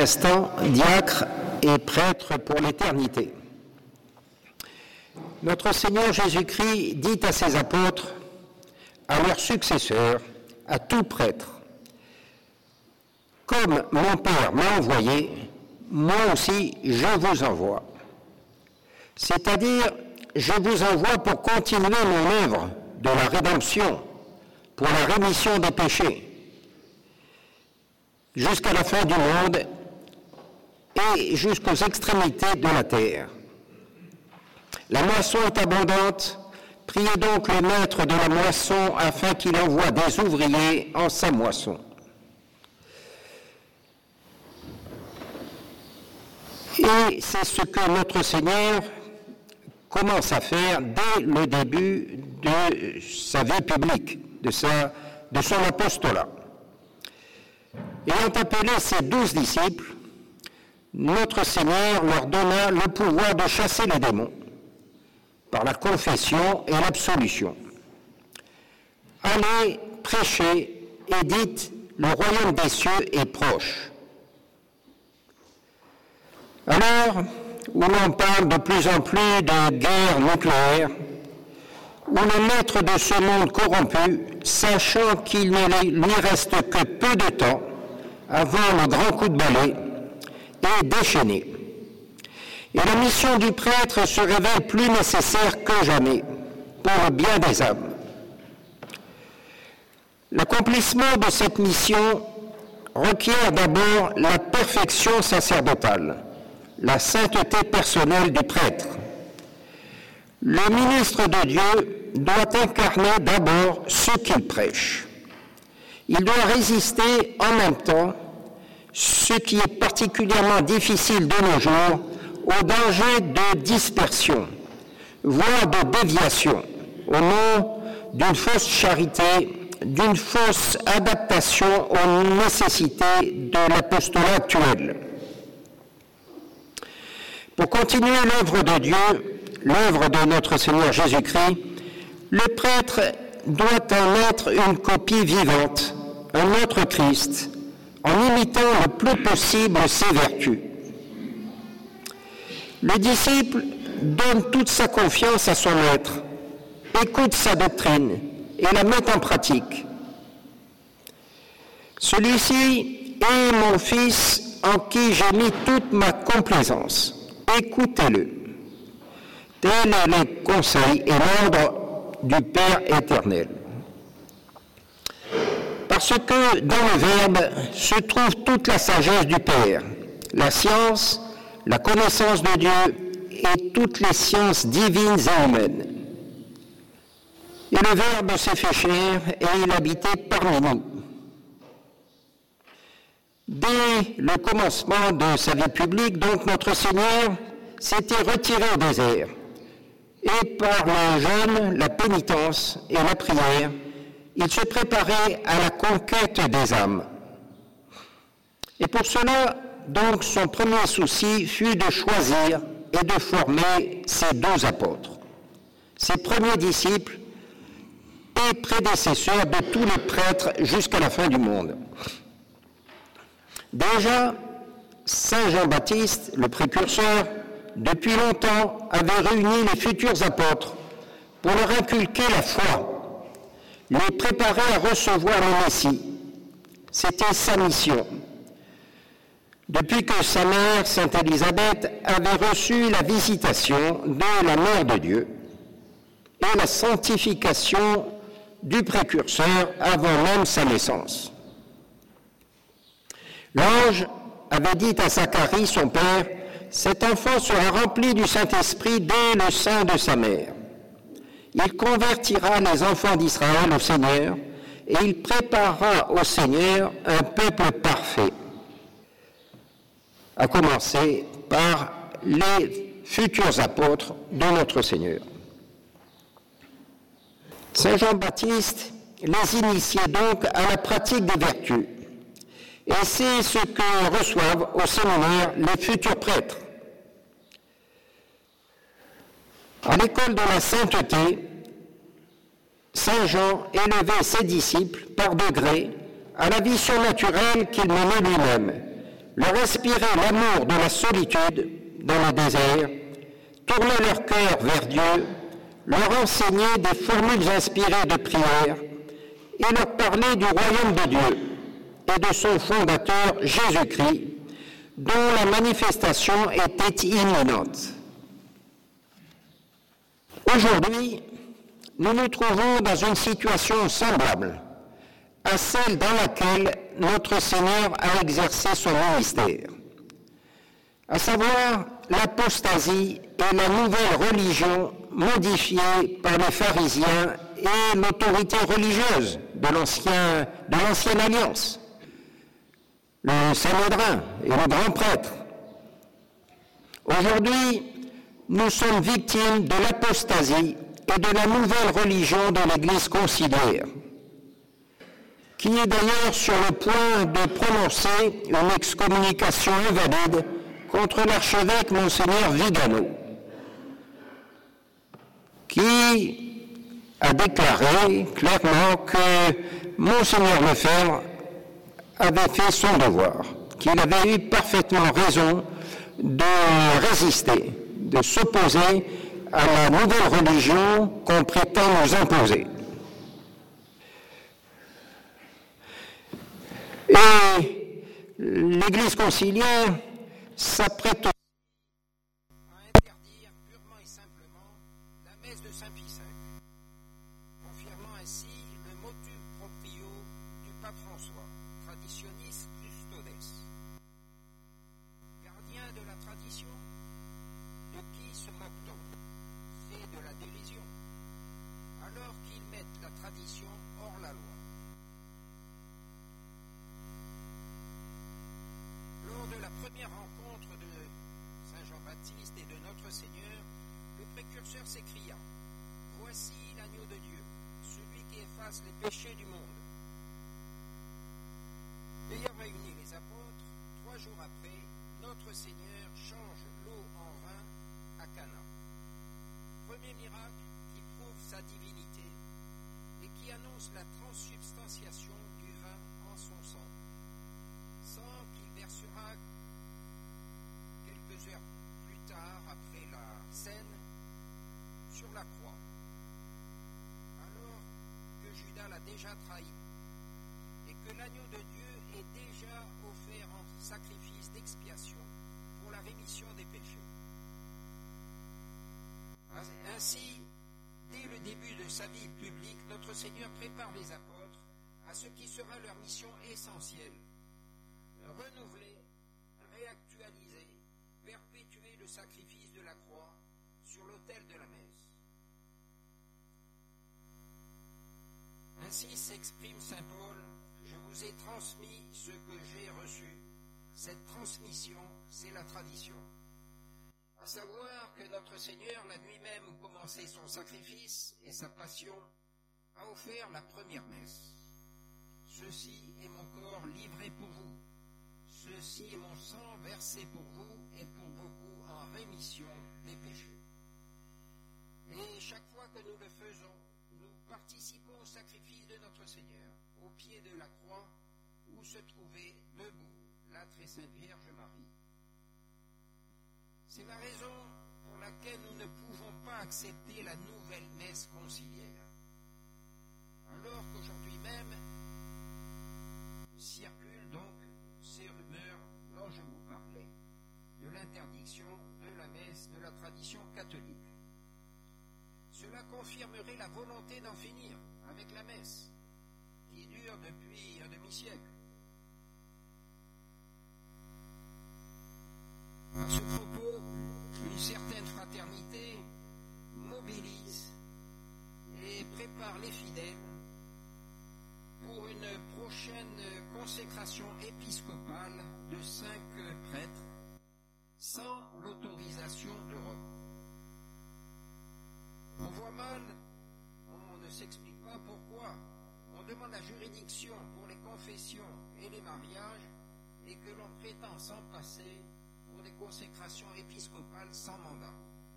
restant diacre et prêtre pour l'éternité. Notre Seigneur Jésus-Christ dit à ses apôtres, à leurs successeurs, à tout prêtre, « Comme mon Père m'a envoyé, moi aussi je vous envoie. » C'est-à-dire, je vous envoie pour continuer mon œuvre de la rédemption, pour la rémission des péchés, jusqu'à la fin du monde et jusqu'aux extrémités de la terre. La moisson est abondante, priez donc le maître de la moisson afin qu'il envoie des ouvriers en sa moisson. Et c'est ce que notre Seigneur commence à faire dès le début de sa vie publique, de son apostolat. Ayant appelé ses 12 disciples, notre Seigneur leur donna le pouvoir de chasser les démons par la confession et l'absolution. Allez, prêchez et dites, le royaume des cieux est proche. Alors, où l'on parle de plus en plus de guerre nucléaire, où le maître de ce monde corrompu, sachant qu'il ne lui reste que peu de temps avant le grand coup de balai, est déchaîné. Et la mission du prêtre se révèle plus nécessaire que jamais pour le bien des âmes. L'accomplissement de cette mission requiert d'abord la perfection sacerdotale, la sainteté personnelle du prêtre. Le ministre de Dieu doit incarner d'abord ce qu'il prêche. Il doit résister en même temps, ce qui est particulièrement difficile de nos jours, au danger de dispersion, voire de déviation, au nom d'une fausse charité, d'une fausse adaptation aux nécessités de l'apostolat actuel. Pour continuer l'œuvre de Dieu, l'œuvre de notre Seigneur Jésus-Christ, le prêtre doit en être une copie vivante, un autre Christ, en imitant le plus possible ses vertus. Le disciple donne toute sa confiance à son maître, écoute sa doctrine et la met en pratique. Celui-ci est mon fils en qui j'ai mis toute ma complaisance. Écoutez-le. Tel est le conseil et l'ordre du Père éternel. Parce que dans le Verbe se trouve toute la sagesse du Père, la science, la connaissance de Dieu et toutes les sciences divines et humaines. Et le Verbe s'est fait chair et il habitait parmi nous. Dès le commencement de sa vie publique, donc, notre Seigneur s'était retiré au désert. Et par le jeûne, la pénitence et la prière, il se préparait à la conquête des âmes. Et pour cela, donc, son premier souci fut de choisir et de former ses 12 apôtres, ses premiers disciples et prédécesseurs de tous les prêtres jusqu'à la fin du monde. Déjà, Saint Jean-Baptiste, le précurseur, depuis longtemps avait réuni les futurs apôtres pour leur inculquer la foi, les préparer à recevoir le Messie. C'était sa mission. Depuis que sa mère, Sainte Élisabeth, avait reçu la visitation de la Mère de Dieu et la sanctification du précurseur avant même sa naissance. L'ange avait dit à Zacharie, son père, « Cet enfant sera rempli du Saint-Esprit dès le sein de sa mère. Il convertira les enfants d'Israël au Seigneur et il préparera au Seigneur un peuple parfait. » À commencer par les futurs apôtres de notre Seigneur. Saint Jean-Baptiste les initiait donc à la pratique des vertus. Et c'est ce que reçoivent au séminaire les futurs prêtres. À l'école de la sainteté, Saint Jean élevait ses disciples par degrés à la vie surnaturelle qu'il menait lui-même, leur inspirer l'amour de la solitude dans le désert, tourner leur cœur vers Dieu, leur enseigner des formules inspirées de prière et leur parler du royaume de Dieu et de son fondateur Jésus-Christ, dont la manifestation était imminente. Aujourd'hui, nous nous trouvons dans une situation semblable à celle dans laquelle notre Seigneur a exercé son ministère, à savoir l'apostasie et la nouvelle religion modifiée par les pharisiens et l'autorité religieuse de l'ancienne alliance, le Sanhédrin et le grand prêtre. Aujourd'hui, nous sommes victimes de l'apostasie et de la nouvelle religion de l'Église conciliaire, qui est d'ailleurs sur le point de prononcer une excommunication invalide contre l'archevêque Monseigneur Vigano, qui a déclaré clairement que Monseigneur Lefebvre avait fait son devoir, qu'il avait eu parfaitement raison de résister, de s'opposer à la nouvelle religion qu'on prétend nous imposer. Et l'Église conciliaire s'apprête à interdire purement et simplement la messe de Saint Pie V, confirmant ainsi le motu proprio du pape François, traditionis custodes. Gardien de la tradition, de qui se moque-t-on? C'est de la dérision, alors qu'ils mettent la tradition hors la loi. Lors de la première rencontre de Saint Jean-Baptiste et de notre Seigneur, le précurseur s'écria « Voici l'agneau de Dieu, celui qui efface les péchés du monde ». Ayant réuni les apôtres, 3 jours après, notre Seigneur change l'eau en vin à Cana. Premier miracle qui prouve sa divinité et qui annonce la transsubstantiation du vin en son sang. Sang qu'il versera quelques heures plus tard, après la scène, sur la croix, alors que Judas l'a déjà trahi et que l'agneau de Dieu est déjà offert en sacrifice d'expiation pour la rémission des péchés. Ainsi, dès le début de sa vie publique, notre Seigneur prépare les apôtres à ce qui sera leur mission essentielle: renouveler, réactualiser, perpétuer le sacrifice de la croix sur l'autel de la messe. Ainsi s'exprime saint Paul: je vous ai transmis ce que j'ai reçu. Cette transmission, c'est la tradition. À savoir que notre Seigneur, la nuit même où commençait son sacrifice et sa passion, a offert la première messe. Ceci est mon corps livré pour vous. Ceci est mon sang versé pour vous et pour beaucoup en rémission des péchés. Et chaque fois que nous le faisons, nous participons au sacrifice de notre Seigneur, au pied de la croix où se trouvait debout la très sainte Vierge Marie. C'est la raison pour laquelle nous ne pouvons pas accepter la nouvelle messe conciliaire. Alors qu'aujourd'hui même circulent donc ces rumeurs dont je vous parlais, de l'interdiction de la messe de la tradition catholique. Cela confirmerait la volonté d'en finir avec la messe, qui dure depuis un demi-siècle. À ce propos, une certaine fraternité mobilise et prépare les fidèles pour une prochaine consécration épiscopale de 5 prêtres sans l'autorisation d'Europe. On voit mal, on ne s'explique pas pourquoi. On demande la juridiction pour les confessions et les mariages et que l'on prétend s'en passer pour des consécrations épiscopales sans mandat.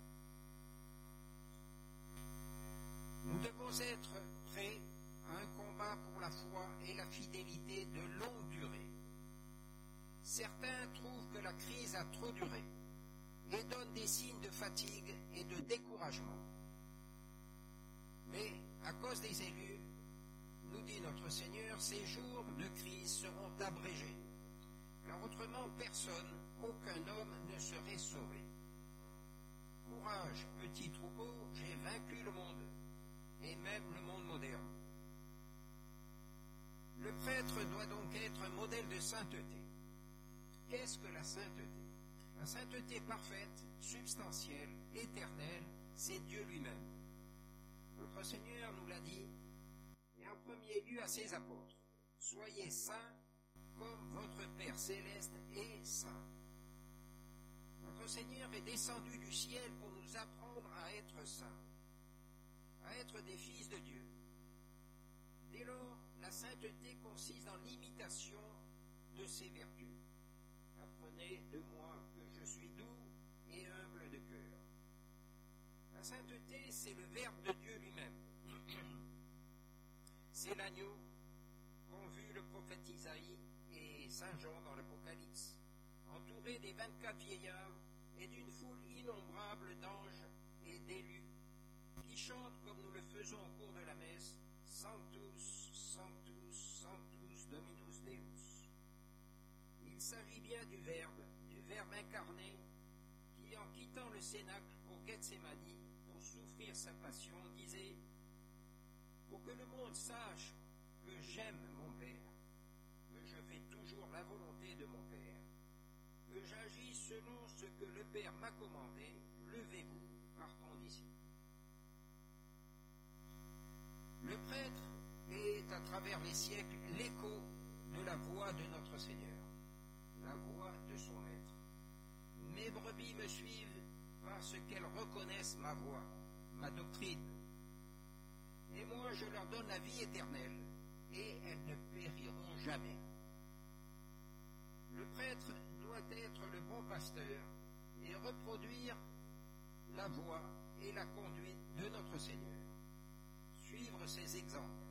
Nous devons être prêts à un combat pour la foi et la fidélité de longue durée. Certains la crise a trop duré et donne des signes de fatigue et de découragement. Mais à cause des élus, nous dit notre Seigneur, ces jours de crise seront abrégés, car autrement personne, aucun homme ne serait sauvé. Courage, petit troupeau, j'ai vaincu le monde, et même le monde moderne. Le prêtre doit donc être un modèle de sainteté. Qu'est-ce que la sainteté? La sainteté parfaite, substantielle, éternelle, c'est Dieu lui-même. Notre Seigneur nous l'a dit, et en premier lieu à ses apôtres, soyez saints comme votre Père céleste est saint. Notre Seigneur est descendu du ciel pour nous apprendre à être saints, à être des fils de Dieu. Dès lors, la sainteté consiste dans l'imitation de ses vertus. Apprenez de moi que je suis doux et humble de cœur. La sainteté, c'est le Verbe de Dieu lui-même. C'est l'agneau qu'ont vu le prophète Isaïe et Saint Jean dans l'Apocalypse, entouré des 24 vieillards et d'une foule innombrable d'anges et d'élus qui chantent comme nous le faisons au cours de la messe, Sanctus, Sanctus, Sanctus, Dominus Deus. Il s'agit bien du Verbe incarné, qui en quittant le cénacle pour Gethsémani, pour souffrir sa passion, disait « Pour que le monde sache que j'aime mon Père, que je fais toujours la volonté de mon Père, que j'agis selon ce que le Père m'a commandé, levez-vous, partons d'ici. » Le prêtre est, à travers les siècles, l'écho de la voix de notre Seigneur, la voix de son Maître. Mes brebis me suivent parce qu'elles reconnaissent ma voix, ma doctrine. Et moi, je leur donne la vie éternelle, et elles ne périront jamais. Le prêtre doit être le bon pasteur et reproduire la voie et la conduite de notre Seigneur. Suivre ses exemples.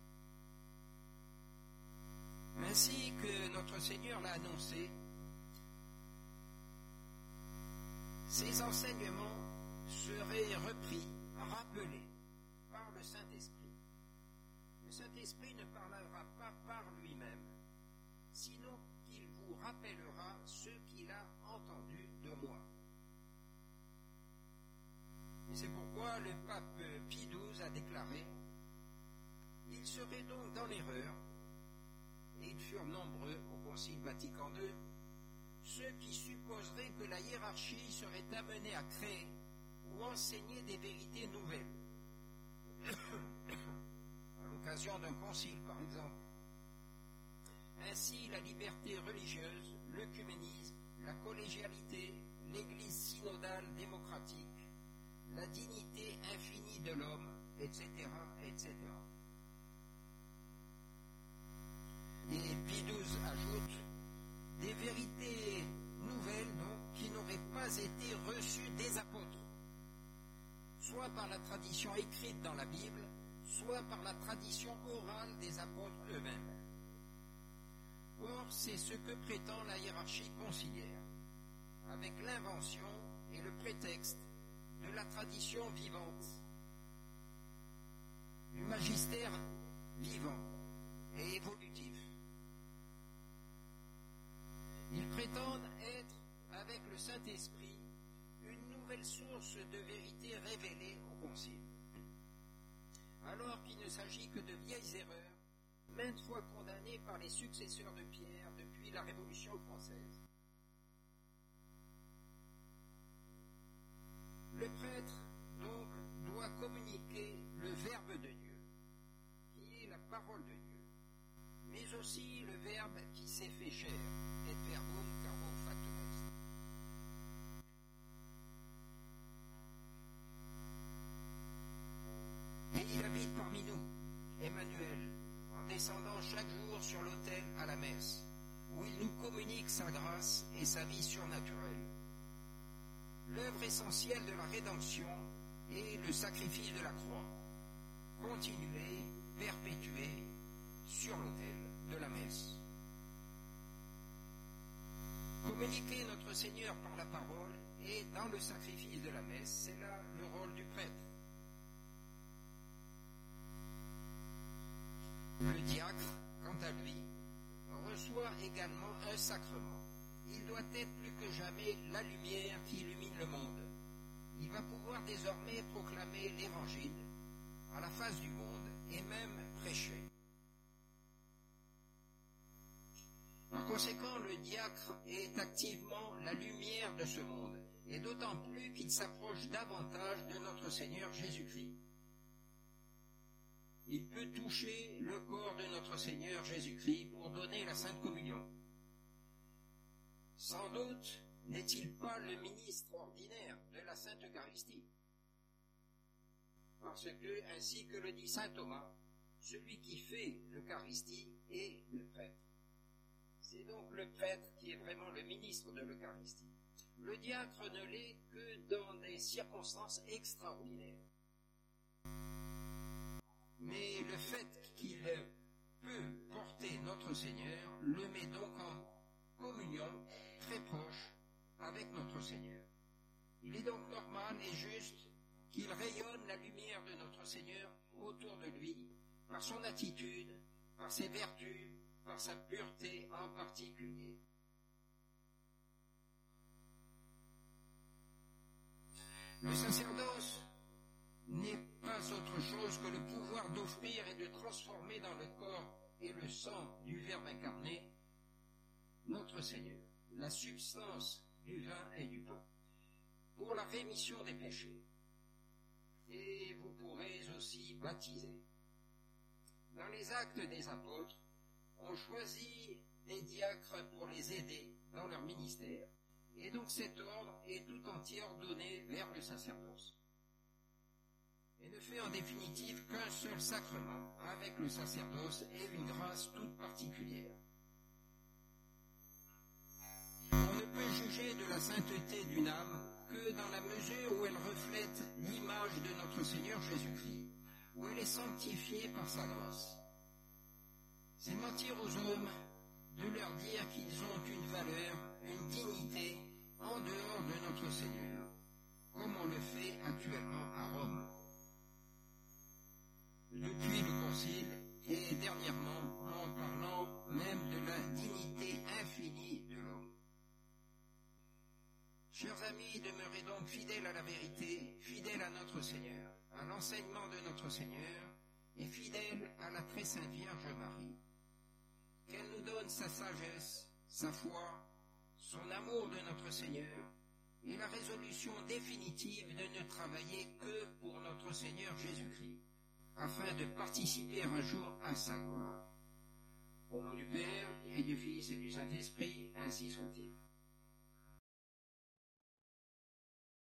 Ainsi que notre Seigneur l'a annoncé, ces enseignements seraient repris, rappelés par le Saint-Esprit. Le Saint-Esprit ne parlera pas par lui-même, sinon qu'il vous rappellera ce qu'il a entendu de moi. Et c'est pourquoi le pape Pie XII a déclaré « Il serait donc dans l'erreur, et ils furent nombreux au Concile Vatican II, ceux qui supposeraient que la hiérarchie serait amenée à créer ou enseigner des vérités nouvelles, à l'occasion d'un concile par exemple. Ainsi, la liberté religieuse, l'œcuménisme, la collégialité, l'Église synodale démocratique, la dignité infinie de l'homme, etc., etc. Et Pie XII ajoute des vérités nouvelles donc qui n'auraient pas été reçues des apôtres, soit par la tradition écrite dans la Bible, soit par la tradition orale des apôtres eux-mêmes. Or, c'est ce que prétend la hiérarchie conciliaire, avec l'invention et le prétexte de la tradition vivante, du magistère vivant et évolutif. Ils prétendent être, avec le Saint-Esprit, une nouvelle source de vérité révélée au Concile, alors qu'il ne s'agit que de vieilles erreurs, maintes fois condamnées par les successeurs de Pierre depuis la Révolution française. Le prêtre, donc, doit communiquer le Verbe de Dieu, qui est la parole de Dieu, mais aussi le Verbe qui s'est fait chair, et verbum carbo factum est. Et il habite parmi nous, Emmanuel, en descendant chaque jour sur l'autel à la messe, où il nous communique sa grâce et sa vie surnaturelle. L'œuvre essentielle de la rédemption est le sacrifice de la croix, continué, perpétué sur l'autel de la messe. Communiquer notre Seigneur par la parole et dans le sacrifice de la messe, c'est là le rôle du prêtre. Le diacre, quant à lui, reçoit également un sacrement. Il doit être plus que jamais la lumière qui illumine le monde. Il va pouvoir désormais proclamer l'Évangile à la face du monde et même prêcher. Par conséquent, le diacre est activement la lumière de ce monde, et d'autant plus qu'il s'approche davantage de notre Seigneur Jésus-Christ. Il peut toucher le corps de notre Seigneur Jésus-Christ pour donner la Sainte Communion. Sans doute n'est-il pas le ministre ordinaire de la Sainte Eucharistie, parce que, ainsi que le dit saint Thomas, celui qui fait l'Eucharistie est le prêtre. C'est donc le prêtre qui est vraiment le ministre de l'Eucharistie. Le diacre ne l'est que dans des circonstances extraordinaires. Mais le fait qu'il peut porter notre Seigneur le met donc en communion très proche avec notre Seigneur. Il est donc normal et juste qu'il rayonne la lumière de notre Seigneur autour de lui, par son attitude, par ses vertus, par sa pureté en particulier. Le sacerdoce n'est pas autre chose que le pouvoir d'offrir et de transformer dans le corps et le sang du Verbe incarné notre Seigneur, la substance du vin et du pain, pour la rémission des péchés. Et vous pourrez aussi baptiser. Dans les Actes des Apôtres, on choisit des diacres pour les aider dans leur ministère. Et donc cet ordre est tout entier ordonné vers le sacerdoce. Et ne fait en définitive qu'un seul sacrement avec le sacerdoce et une grâce toute particulière. On ne peut juger de la sainteté d'une âme que dans la mesure où elle reflète l'image de notre Seigneur Jésus-Christ, où elle est sanctifiée par sa grâce. C'est mentir aux hommes de leur dire qu'ils ont une valeur, une dignité en dehors de notre Seigneur, comme on le fait actuellement à Rome. Depuis le Concile, et dernièrement en parlant même de la dignité infinie de l'homme. Chers amis, demeurez donc fidèles à la vérité, fidèles à notre Seigneur, à l'enseignement de notre Seigneur, et fidèles à la très sainte Vierge Marie. Qu'elle nous donne sa sagesse, sa foi, son amour de notre Seigneur, et la résolution définitive de ne travailler que pour notre Seigneur Jésus-Christ, afin de participer un jour à sa gloire. Au nom du Père, et du Fils, et du Saint-Esprit, ainsi soit-il.